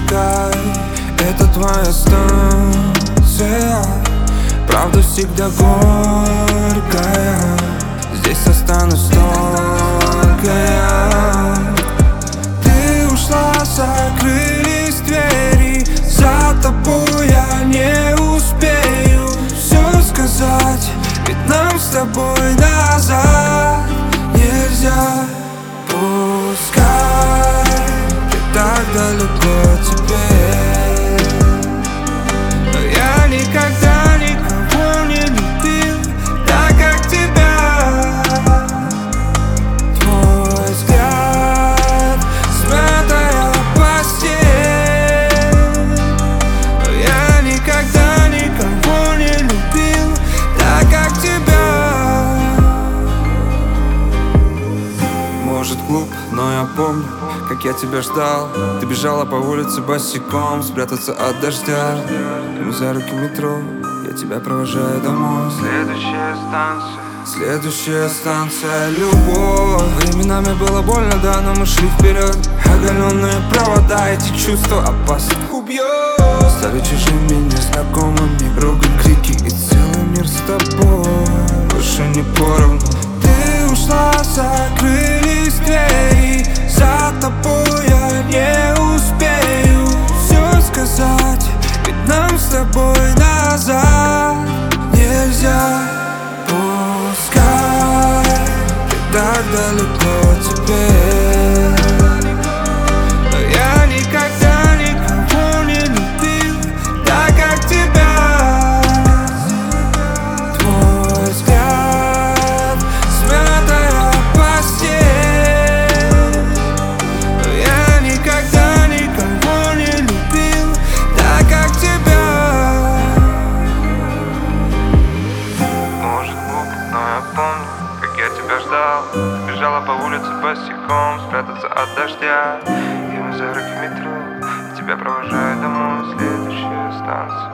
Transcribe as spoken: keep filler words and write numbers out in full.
пускай это твоя станция. Правда всегда горькая, здесь останусь только я. Ты ушла, закрылись двери, за тобой я не успею все сказать, ведь нам с тобой назад нельзя. Пускай ты так далеко теперь, но я никогда никого не любил так, как тебя. Твой взгляд, смятая постель, но я никогда никого не любил так, как тебя. Может, глуп, но я помню, как я тебя ждал. Ты бежала по улице босиком, спрятаться от дождя. И мы за руки метро, я тебя провожаю домой. Следующая станция, следующая станция, любовь. Временами было больно, да, но мы шли вперед. Оголенные провода, эти чувства опасны, убьет. Стали чужими, незнакомыми, ругань, крики и целый мир с тобой больше не поровну. Ты ушла, закрылись двери, за тобой я не успею все сказать, ведь нам с тобой назад нельзя. Пускай ты так далеко теперь, но я никогда никого не любил так, как тебя. Твой взгляд, смятая постель, но я никогда никого не любил так, как тебя. Может, глупо, но я помню, как я тебя ждал. Ты бежала по улице босиком, спрятаться от дождя. И мы за руки в метро, я тебя провожаю домой, следующая станция.